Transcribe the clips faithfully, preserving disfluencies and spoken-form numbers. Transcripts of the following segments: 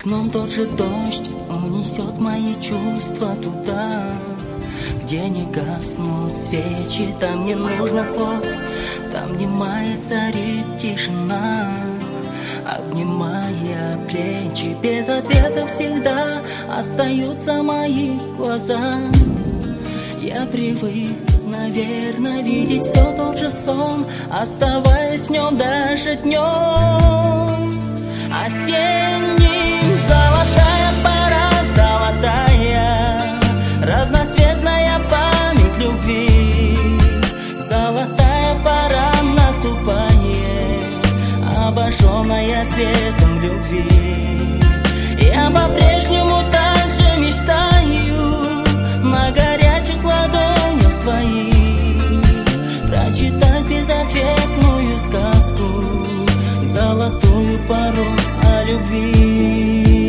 окном тот же дождь унесет мои чувства туда, где не гаснут свечи. Там не нужно слов, там немая царит тишина, обнимая плечи. Без ответа всегда остаются мои глаза. Я привык, наверное, видеть все тот же сон, оставаясь в нем даже днем осенним. Золотая пора, золотая, разноцветная память любви. Золотая пора наступает, обожженная цветом любви. Я по-прежнему так же мечтаю на горячих ладонях твоих прочитать безответную сказку, золотую пору о любви.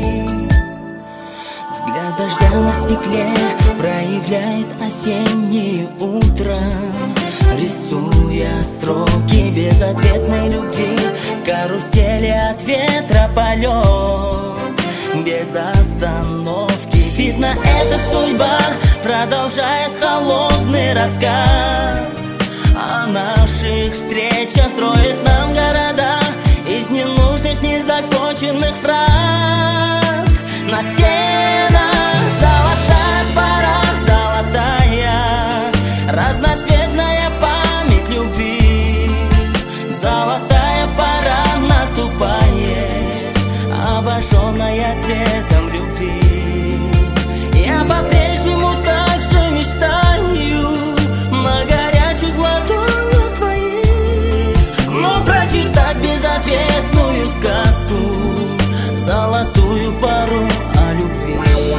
Взгляд дождя на стекле проявляет осеннее утро, рисуя строки безответной любви. Карусели от ветра полет без остановки. Видно, эта судьба продолжает холодный рассказ о наших встречах, строит нам города из ненужных, незаконченных фраз. На стенах золотая пора, золотая, разноцветная память любви. Золотая пора наступает, обожженная цветом любви. Я по-прежнему так же мечтаю на горячих ладонях твоих, но прочитать безответную сказку, золотую пору о любви.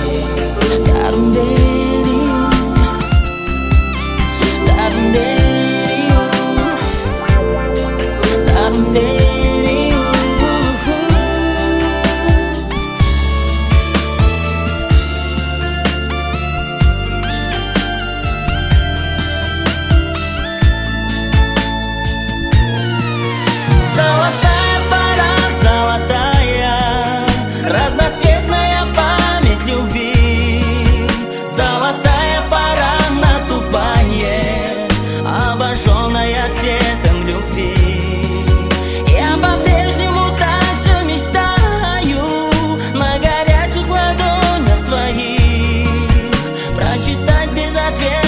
Дару-дерию, дару-дерию, дару-дерию. Золотая пора, золотая, разноцветная память любви. Золотая пора наступает, обожженная цветом любви. Я по-прежнему так же мечтаю на горячих ладонях твоих прочитать без ответа